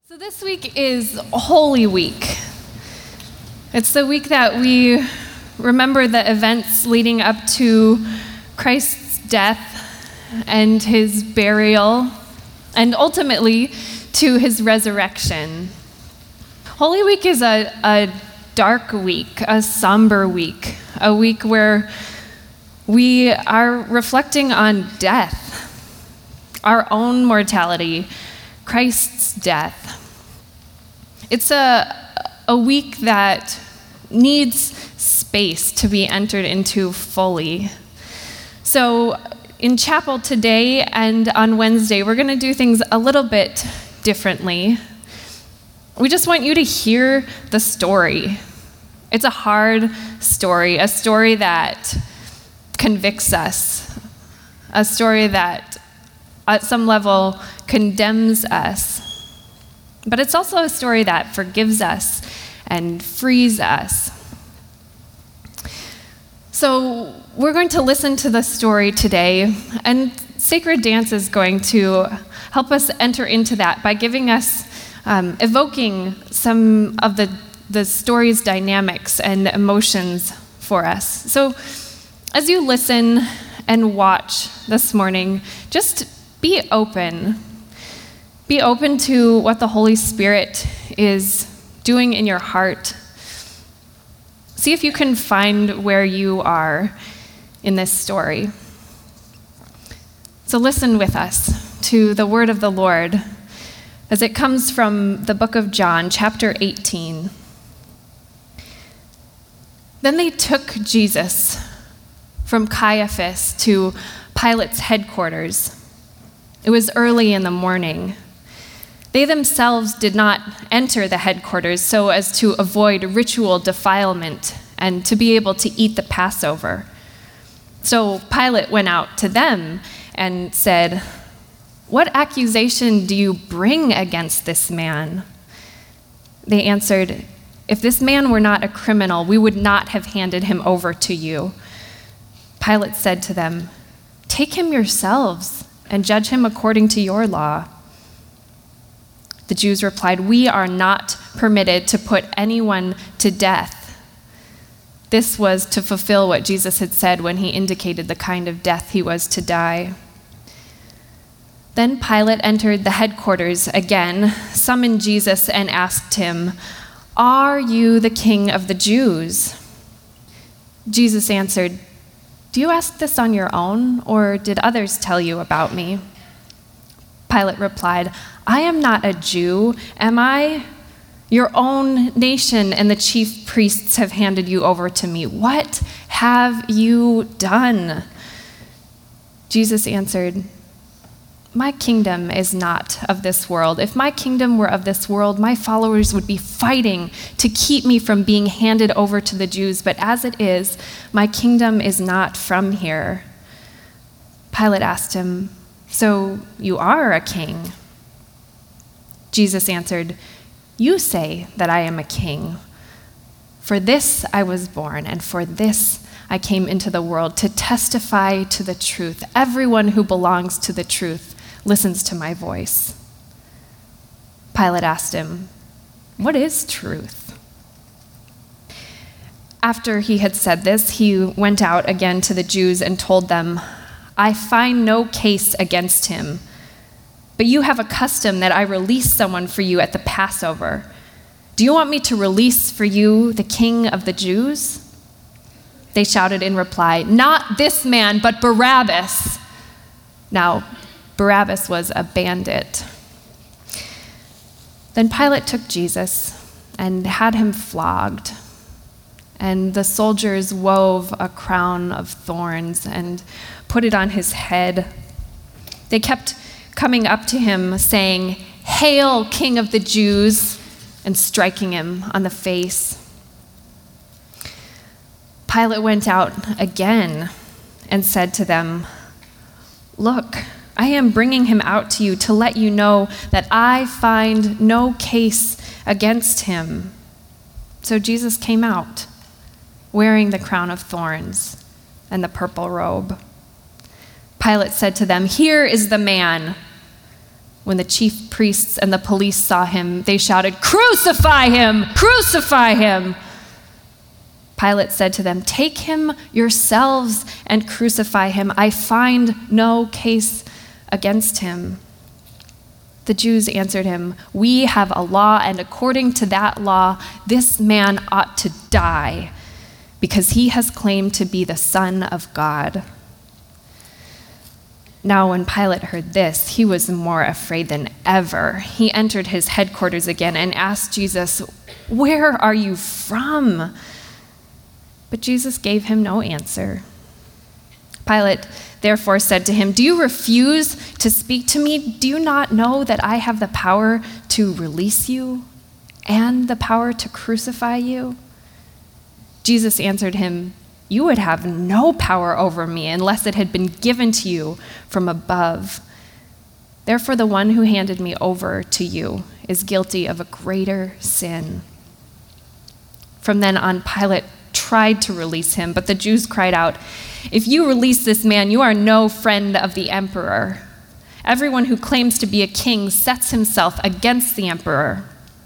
So this week is Holy Week. It's the week that we remember the events leading up to Christ's death and his burial, and ultimately to his resurrection. Holy Week is a dark week, a somber week, a week where we are reflecting on death, our own mortality, Christ's death. It's a week that needs space to be entered into fully. So in chapel today and on Wednesday, we're going to do things a little bit differently. We just want you to hear the story. It's a hard story, a story that convicts us, a story that at some level condemns us. But it's also a story that forgives us and frees us. So we're going to listen to the story today, and Sacred Dance is going to help us enter into that by giving us, evoking some of the story's dynamics and emotions for us. So as you listen and watch this morning, just be open. Be open to what the Holy Spirit is doing in your heart. See if you can find where you are in this story. So listen with us to the word of the Lord as it comes from the book of John, chapter 18. Then they took Jesus from Caiaphas to Pilate's headquarters. It was early in the morning. They themselves did not enter the headquarters so as to avoid ritual defilement and to be able to eat the Passover. So Pilate went out to them and said, "What accusation do you bring against this man?" They answered, "If this man were not a criminal, we would not have handed him over to you." Pilate said to them, "Take him yourselves and judge him according to your law." The Jews replied, "We are not permitted to put anyone to death." This was to fulfill what Jesus had said when he indicated the kind of death he was to die. Then Pilate entered the headquarters again, summoned Jesus, and asked him, "Are you the king of the Jews?" Jesus answered, "Do you ask this on your own, or did others tell you about me?" Pilate replied, "I am not a Jew, am I? Your own nation and the chief priests have handed you over to me. What have you done?" Jesus answered, "My kingdom is not of this world. If my kingdom were of this world, my followers would be fighting to keep me from being handed over to the Jews. But as it is, my kingdom is not from here." Pilate asked him, "So you are a king?" Jesus answered, "You say that I am a king. For this I was born, and for this I came into the world, to testify to the truth. Everyone who belongs to the truth listens to my voice." Pilate asked him, "What is truth?" After he had said this, he went out again to the Jews and told them, "I find no case against him. But you have a custom that I release someone for you at the Passover. Do you want me to release for you the king of the Jews?" They shouted in reply, "Not this man, but Barabbas." Now, Barabbas was a bandit. Then Pilate took Jesus and had him flogged. And the soldiers wove a crown of thorns and put it on his head. They kept coming up to him, saying, "Hail, King of the Jews," and striking him on the face. Pilate went out again and said to them, "Look, I am bringing him out to you to let you know that I find no case against him." So Jesus came out, wearing the crown of thorns and the purple robe. Pilate said to them, "Here is the man." When the chief priests and the police saw him, they shouted, "Crucify him! Crucify him!" Pilate said to them, "Take him yourselves and crucify him. I find no case against him." The Jews answered him, "We have a law, and according to that law, this man ought to die, because he has claimed to be the Son of God." Now, when Pilate heard this, he was more afraid than ever. He entered his headquarters again and asked Jesus, "Where are you from?" But Jesus gave him no answer. Pilate therefore said to him, "Do you refuse to speak to me? Do you not know that I have the power to release you and the power to crucify you?" Jesus answered him, "You would have no power over me unless it had been given to you from above. Therefore, the one who handed me over to you is guilty of a greater sin." From then on, Pilate tried to release him, but the Jews cried out, "If you release this man, you are no friend of the emperor. Everyone who claims to be a king sets himself against the emperor."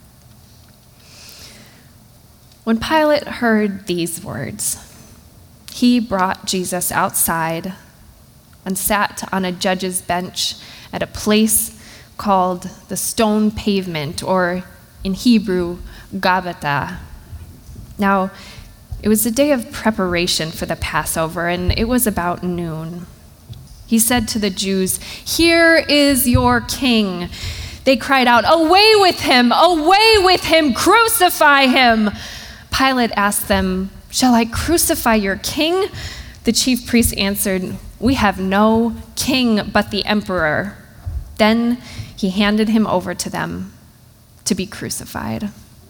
When Pilate heard these words, he brought Jesus outside and sat on a judge's bench at a place called the Stone Pavement, or in Hebrew, Gabbatha. Now, it was the day of preparation for the Passover, and it was about noon. He said to the Jews, "Here is your king." They cried out, "Away with him! Away with him! Crucify him!" Pilate asked them, "Shall I crucify your king?" The chief priests answered, "We have no king but the emperor." Then he handed him over to them to be crucified.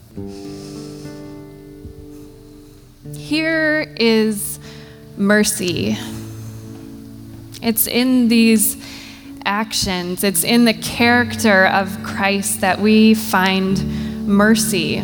Here is mercy. It's in these actions, it's in the character of Christ that we find mercy.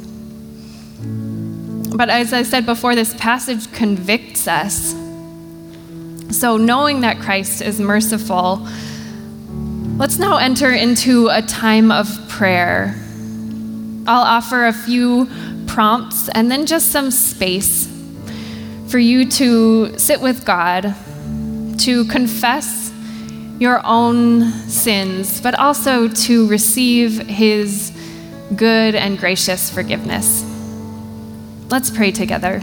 But as I said before, this passage convicts us. So knowing that Christ is merciful, let's now enter into a time of prayer. I'll offer a few prompts and then just some space for you to sit with God, to confess your own sins, but also to receive his good and gracious forgiveness. Let's pray together.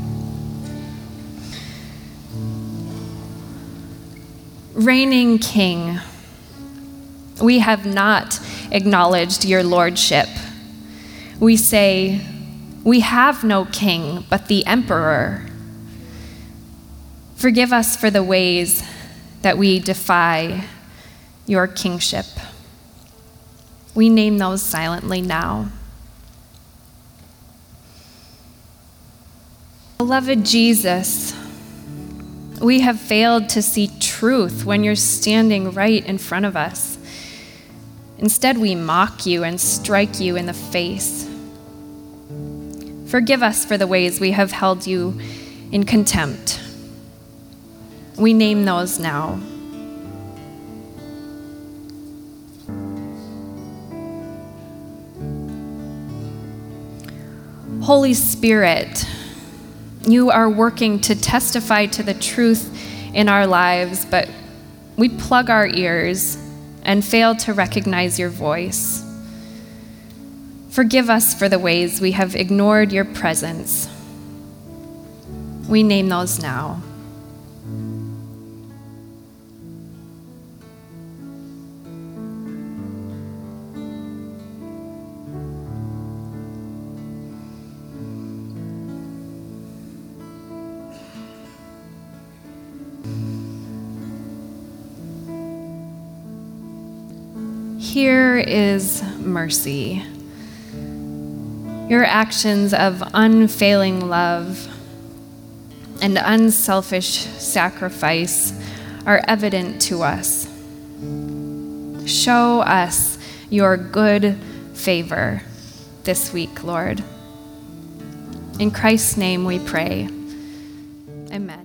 Reigning King, we have not acknowledged your lordship. We say, we have no king but the emperor. Forgive us for the ways that we defy your kingship. We name those silently now. Beloved Jesus, we have failed to see truth when you're standing right in front of us. Instead, we mock you and strike you in the face. Forgive us for the ways we have held you in contempt. We name those now. Holy Spirit, you are working to testify to the truth in our lives, but we plug our ears and fail to recognize your voice. Forgive us for the ways we have ignored your presence. We name those now. Here is mercy. Your actions of unfailing love and unselfish sacrifice are evident to us. Show us your good favor this week, Lord. In Christ's name we pray. Amen.